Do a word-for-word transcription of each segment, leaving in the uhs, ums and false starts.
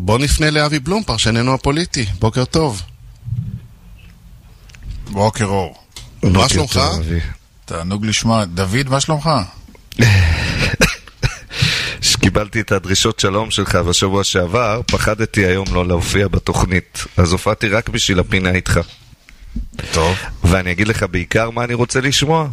בוא נפנה לאבי בלום, פרשננו הפוליטי. בוקר טוב. בוקר אור. מה שלומך? תענוג לשמוע. דוד, מה שלומך? שקיבלתי את הדרישות שלום שלך בשבוע שעבר, פחדתי היום לא להופיע בתוכנית, אז הופעתי רק בשביל הפינה איתך. טוב. ואני אגיד לך בעיקר מה אני רוצה לשמוע.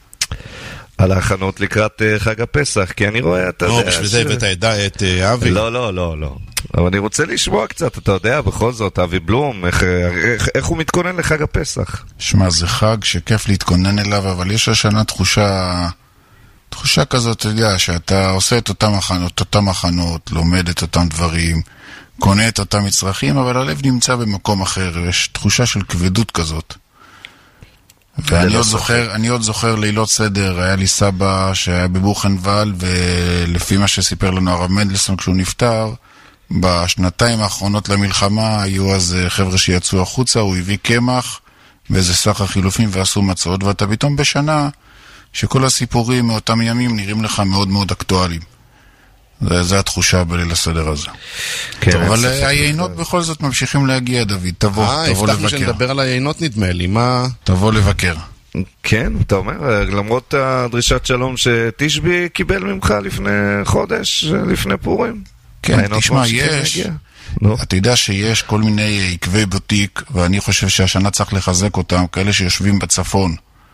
על ההכנות לקראת חג הפסח, כי אני רואה, אתה יודע... לא, בשביל זה הבאת את אבי. לא, לא, לא, לא. אבל אני רוצה לשמוע קצת, אתה יודע, בכל זאת, אבי בלום, איך, איך, איך הוא מתכונן לחג הפסח? שמע, זה חג שכיף להתכונן אליו, אבל יש השנה תחושה, תחושה כזאת, אתה יודע, שאתה עושה את אותם מחנות, אותם מחנות, לומד את אותם דברים, קונה את אותם מצרכים, אבל הלב נמצא במקום אחר, יש תחושה של כבדות כזאת. ואני עוד זוכר, אני עוד זוכר לילות סדר, היה לי סבא שהיה בבוכנוול, ולפי מה שסיפר לנו הרב מנדלסון כשהוא נפטר, בשנתיים האחרונות למלחמה היו אז חבר'ה שיצאו החוצה, הוא הביא קמח ואיזה סך החילופים ועשו מצות, ואתה פתאום בשנה שכל הסיפורים מאותם ימים נראים לך מאוד מאוד אקטואליים. זו התחושה בליל הסדר הזה. כן, אבל היינות בכל זאת ממשיכים להגיע, דוד. תבוא, אה, תבוא הבטחנו לבקר. שנדבר על היינות נדמה לי, מה... תבוא לבקר. כן, אתה אומר, למרות הדרישת שלום שתשבי קיבל ממך לפני חודש, לפני פורים. כן, תשמע, יש... אתה יודע שיש כל מיני עקבי בוטיק, ואני חושב שהשנה צריך לחזק אותם, כאלה שיושבים בצפון,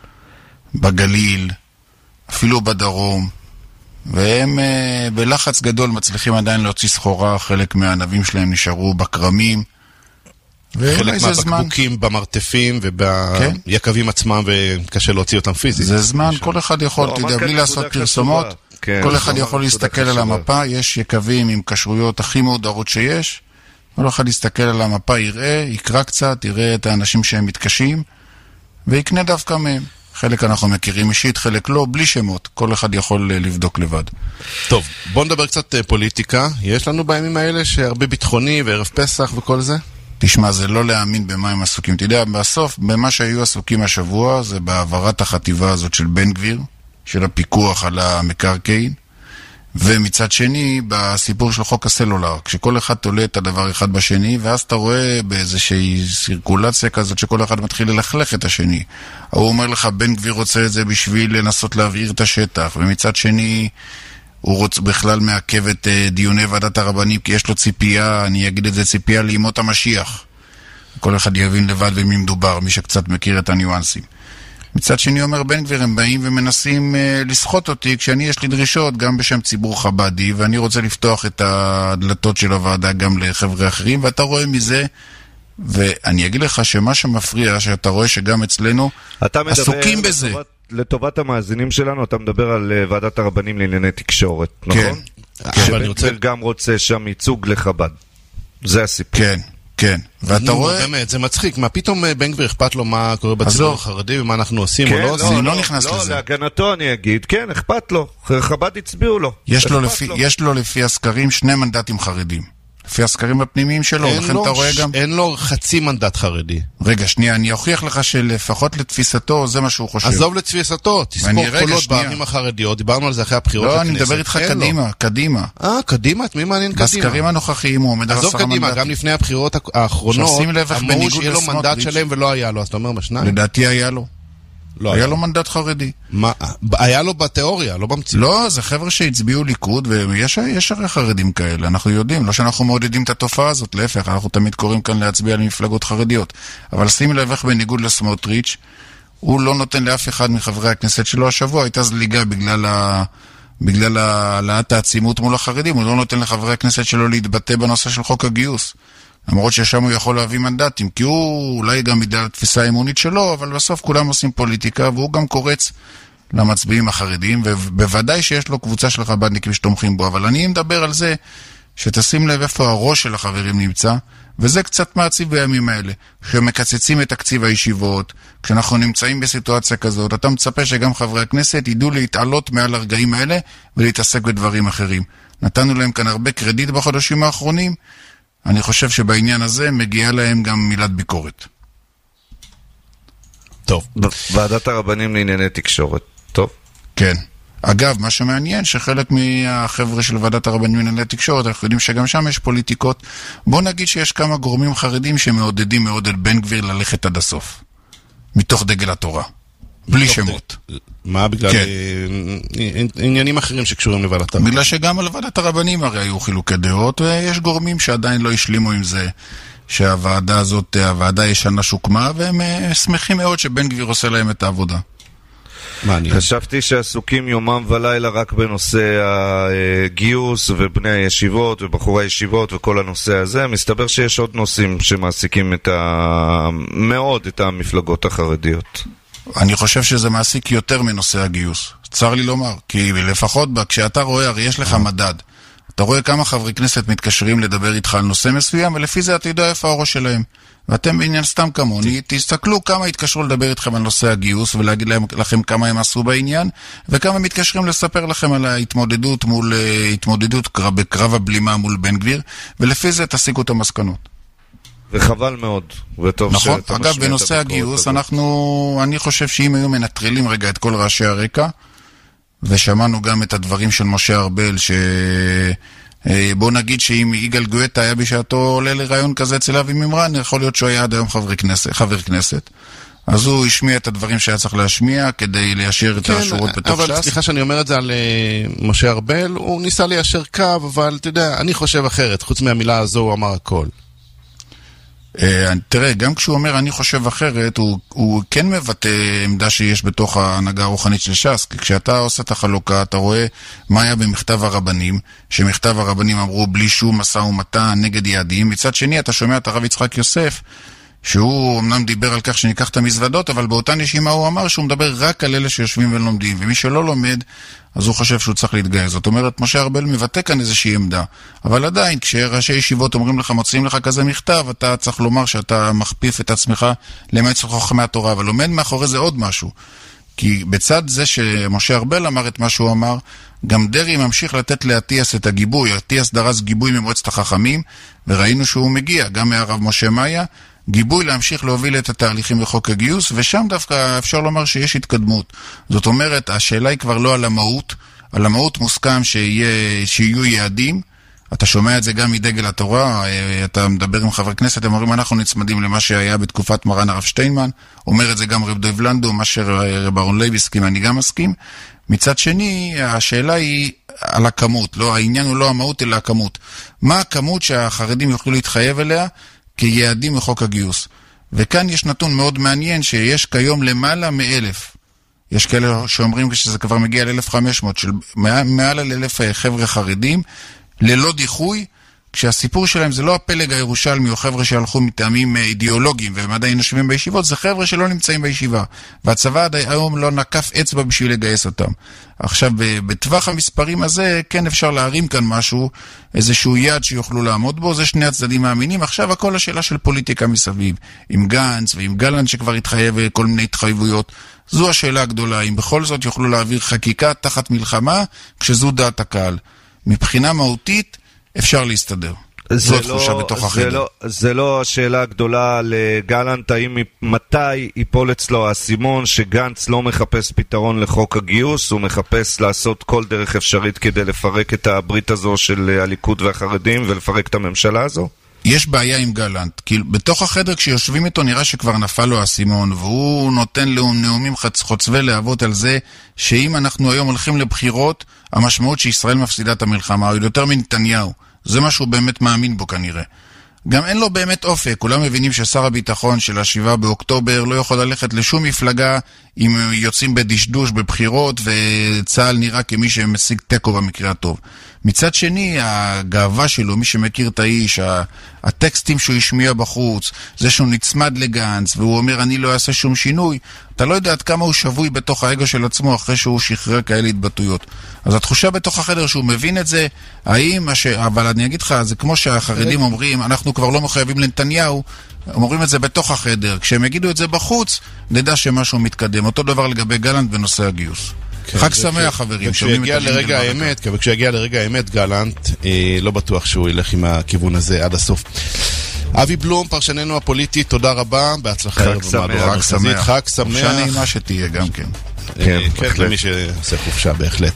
בגליל, אפילו בדרום, והם uh, בלחץ גדול מצליחים עדיין להוציא סחורה, חלק מהענבים שלהם נשארו בקרמים, חלק מהבקבוקים זמן... במרתפים וביקבים כן? עצמם, וקשה להוציא אותם פיזית. זה זמן, כל אחד יכול, לא, תדע, בלי לעשות פרסומות, כן, כל אחד יכול להסתכל על המפה, יש יקבים עם קשרויות הכי מודרות שיש, כל אחד יסתכל על המפה, יראה, יקרא קצת, יראה את האנשים שהם מתקשים, ויקנה דווקא מהם. חלק אנחנו מכירים אישית, חלק לא, בלי שמות. כל אחד יכול לבדוק לבד. טוב, בוא נדבר קצת פוליטיקה. יש לנו בימים האלה שהרבה ביטחוני וערב פסח וכל זה? תשמע, זה לא להאמין במה הם עסוקים. תדע, בסוף, במה שהיו עסוקים השבוע, זה בעברת החטיבה הזאת של בן גביר, של הפיקוח על המקרקעין, ומצד שני, בסיפור של חוק הסלולר, כשכל אחד תולה את הדבר אחד בשני, ואז אתה רואה באיזושהי סירקולציה כזאת שכל אחד מתחיל ללכלך את השני. הוא אומר לך, בן גביר רוצה את זה בשביל לנסות להבעיר את השטח, ומצד שני, הוא רוצה בכלל מעכב את דיוני ועדת הרבנים, כי יש לו ציפייה, אני אגיד את זה, ציפייה לימות המשיח. כל אחד יבין לבד במי מדובר, מי שקצת מכיר את הניואנסים. מצד שני אומר בן גביר, הם באים ומנסים uh, לסחוט אותי כשאני יש לי דרישות גם בשם ציבור חבדי, ואני רוצה לפתוח את הדלתות של הוועדה גם לחברי אחרים, ואתה רואה מזה, ואני אגיד לך שמה שמפריע, שאתה רואה שגם אצלנו עסוקים בזה. לטובת, לטובת המאזינים שלנו, אתה מדבר על uh, ועדת הרבנים לענייני תקשורת, נכון? כן. שבן גביר גם רוצה שם ייצוג לחב"ד. זה הסיפור. כן. כן, ואתה רואה... באמת, זה מצחיק, מה פתאום בן גביר אכפת לו מה קורה בציבור החרדי ומה אנחנו עושים או לא? אני לא נכנס לזה. לא, להגנתו אני אגיד, כן, אכפת לו, חב"ד הצביעו לו. יש לו לפי הסקרים שני מנדטים חרדים. לפי הסקרים הפנימיים שלו, לכן אתה רואה גם... אין לו חצי מנדט חרדי. רגע, שנייה, אני אוכיח לך שלפחות לתפיסתו, זה מה שהוא חושב. עזוב לתפיסתו, תספור קולות בערים החרדיות, דיברנו על זה אחרי הבחירות לכנסת. לא, אני מדבר איתך קדימה, קדימה. אה, קדימה? את מי מעניין קדימה? בסקרים הנוכחיים הוא עומד על עשרה מנדטים. עזוב קדימה, גם לפני הבחירות האחרונות, אמרו שיהיה לו מנדט שלם ולא היה לו, אז אתה אומר בשניים? לדעתי היה לו. לא היה לו מנדט חרדי. מה? היה לו בתיאוריה, לא במציאות. לא, זה חבר'ה שהצביעו ליכוד, ויש יש הרי חרדים כאלה, אנחנו יודעים, לא שאנחנו מעודדים את התופעה הזאת, להפך, אנחנו תמיד קוראים כאן להצביע למפלגות חרדיות. אבל שים לב איך בניגוד לסמוטריץ', הוא לא נותן לאף אחד מחברי הכנסת שלו השבוע, הייתה זליגה בגלל ה... בגלל העלאת העצימות מול החרדים, הוא לא נותן לחברי הכנסת שלו להתבטא בנושא של חוק הגיוס. למרות ששם הוא יכול להביא מנדטים, כי הוא אולי גם בגלל התפיסה האמונית שלו, אבל בסוף כולם עושים פוליטיקה, והוא גם קורץ למצביעים החרדים, ובוודאי שיש לו קבוצה של חב"דניקים שתומכים בו, אבל אני מדבר על זה שתשים לב איפה הראש של החברים נמצא, וזה קצת מעציב בימים האלה, כשמקצצים את תקציב הישיבות, כשאנחנו נמצאים בסיטואציה כזאת, אתה מצפה שגם חברי הכנסת ידעו להתעלות מעל הרגעים האלה, ולהתעסק בדברים אחרים. נתנו להם כאן הרבה קרדיט בחודשים האחרונים, אני חושב שבעניין הזה מגיעה להם גם מילת ביקורת. טוב. ועדת הרבנים לענייני תקשורת. טוב. כן. אגב, מה שמעניין שחלק מהחבר'ה של ועדת הרבנים לענייני התקשורת, אנחנו יודעים שגם שם יש פוליטיקות. בוא נגיד שיש כמה גורמים חרדים שמעודדים מאוד את בן גביר ללכת עד הסוף. מתוך דגל התורה. בלי שמות. מה? בגלל עניינים אחרים שקשורים לוועדת הרבנים? בגלל שגם על ועדת הרבנים הרי היו חילוקי דעות, ויש גורמים שעדיין לא השלימו עם זה, שהוועדה הזאת, הוועדה הישנה שוקמה, והם שמחים מאוד שבן גביר עושה להם את העבודה. חשבתי שעסוקים יומם ולילה רק בנושא הגיוס ובני הישיבות ובחורי הישיבות וכל הנושא הזה. מסתבר שיש עוד נושאים שמעסיקים את ה... מאוד את המפלגות החרדיות. אני חושב שזה מעסיק יותר מנושא הגיוס. צר לי לומר, כי לפחות כשאתה רואה, הרי יש לך מדד. אתה רואה כמה חברי כנסת מתקשרים לדבר איתך על נושא מסוים, ולפי זה אתה יודע איפה הראש שלהם. ואתם בעניין סתם כמוני, תסתכלו כמה התקשרו לדבר איתכם על נושא הגיוס, ולהגיד לכם כמה הם עשו בעניין, וכמה מתקשרים לספר לכם על ההתמודדות מול, התמודדות בקרב הבלימה מול בן גביר, ולפי זה תסיקו את המסקנות. וחבל מאוד, וטוב נכון, אגב, בנושא הגיוס, אנחנו, אני חושב שאם היו מנטרלים רגע את כל ראשי הרקע, ושמענו גם את הדברים של משה ארבל, ש... בוא נגיד שאם יגאל גואטה היה בשעתו עולה לרעיון כזה אצל אבי מימרן, יכול להיות שהוא היה עד היום חבר כנסת, חבר כנסת. אז הוא השמיע את הדברים שהיה צריך להשמיע כדי ליישר את השורות בתוך ש"ס. אבל סליחה שאני אומר את זה על משה ארבל, הוא ניסה ליישר קו, אבל אתה יודע, אני חושב אחרת, חוץ מהמילה הזו הוא אמר הכל. תראה, גם כשהוא אומר אני חושב אחרת, הוא, הוא כן מבטא עמדה שיש בתוך ההנהגה הרוחנית של ש"ס, כי כשאתה עושה את החלוקה, אתה רואה מה היה במכתב הרבנים, שמכתב הרבנים אמרו בלי שום משא ומתן נגד יעדים, מצד שני אתה שומע את הרב יצחק יוסף, שהוא אמנם דיבר על כך שניקח את המזוודות, אבל באותה נשימה הוא אמר שהוא מדבר רק על אלה שיושבים ולומדים, ומי שלא לומד, אז הוא חושב שהוא צריך להתגייס. זאת אומרת, משה ארבל מבטא כאן איזושהי עמדה. אבל עדיין, כשראשי ישיבות אומרים לך, מוצאים לך כזה מכתב, אתה צריך לומר שאתה מכפיף את עצמך למועצת חכמי התורה, אבל עומד מאחורי זה עוד משהו. כי בצד זה שמשה ארבל אמר את מה שהוא אמר, גם דרי ממשיך לתת לאטיאס את הגיבוי. אטיאס דרס גיבוי ממועצת החכמים, וראינו שהוא מגיע, גם מהרב משה מאיה, גיבוי להמשיך להוביל את התהליכים בחוק הגיוס, ושם דווקא אפשר לומר שיש התקדמות. זאת אומרת, השאלה היא כבר לא על המהות, על המהות מוסכם שיהיה, שיהיו יעדים, אתה שומע את זה גם מדגל התורה, אתה מדבר עם חברי כנסת, הם אומרים אנחנו נצמדים למה שהיה בתקופת מרן הרב שטיינמן, אומר את זה גם רב דב לנדו, מה שרב אהרון לוי הסכים, אני גם מסכים. מצד שני, השאלה היא על הכמות, לא, העניין הוא לא המהות אלא הכמות. מה הכמות שהחרדים יוכלו להתחייב אליה כיעדים מחוק הגיוס? וכאן יש נתון מאוד מעניין שיש כיום למעלה מאלף. יש כאלה שאומרים שזה כבר מגיע ל-אלף וחמש מאות, של מעל אלף חבר'ה חרדים, ללא דיחוי, כשהסיפור שלהם זה לא הפלג הירושלמי או חבר'ה שהלכו מטעמים אידיאולוגיים והם עדיין יושבים בישיבות, זה חבר'ה שלא נמצאים בישיבה. והצבא עד היום לא נקף אצבע בשביל לגייס אותם. עכשיו, בטווח המספרים הזה, כן אפשר להרים כאן משהו, איזשהו יד שיוכלו לעמוד בו, זה שני הצדדים מאמינים. עכשיו הכל השאלה של פוליטיקה מסביב. עם גנץ ועם גלנט שכבר התחייב כל מיני התחייבויות. זו השאלה הגדולה, אם בכל זאת יוכלו להעביר חקיקה תחת מלחמה, כשזו דעת הקהל. מבחינה מהותית, אפשר להסתדר. זו תחושה לא, בתוך החדר. לא, זה לא השאלה הגדולה לגלנט, האם מתי ייפול אצלו הסימון שגנץ לא מחפש פתרון לחוק הגיוס, הוא מחפש לעשות כל דרך אפשרית כדי לפרק את הברית הזו של הליכוד והחרדים ולפרק את הממשלה הזו? יש בעיה עם גלנט, כי בתוך החדר כשיושבים איתו נראה שכבר נפל לו הסימון, והוא נותן לו נאומים חוצבי להבות על זה, שאם אנחנו היום הולכים לבחירות, המשמעות שישראל מפסידה את המלחמה, או יותר מנתניהו. זה מה שהוא באמת מאמין בו כנראה. גם אין לו באמת אופק, כולם מבינים ששר הביטחון של השבעה באוקטובר לא יכול ללכת לשום מפלגה אם יוצאים בדשדוש בבחירות וצהל נראה כמי שמשיג טקו במקרה הטוב. מצד שני, הגאווה שלו, מי שמכיר את האיש, הטקסטים שהוא השמיע בחוץ, זה שהוא נצמד לגנץ והוא אומר אני לא אעשה שום שינוי, אתה לא יודע עד כמה הוא שבוי בתוך האגו של עצמו אחרי שהוא שחרר כאלה התבטאויות. אז התחושה בתוך החדר שהוא מבין את זה, האם, ש... אבל אני אגיד לך, זה כמו שהחרדים אומרים, אנחנו כבר לא מחויבים לנתניהו, הם אומרים את זה בתוך החדר. כשהם יגידו את זה בחוץ, נדע שמשהו מתקדם. אותו דבר לגבי גלנט בנושא הגיוס. חג שמח חברים. וכשיגיע לרגע האמת, וכשיגיע לרגע האמת גלנט, לא בטוח שהוא ילך עם הכיוון הזה עד הסוף. אבי בלום, פרשננו הפוליטי, תודה רבה, בהצלחה. חג שמח. חג שמח. חופשה נעימה שתהיה גם כן. כן, למי שעושה חופשה בהחלט.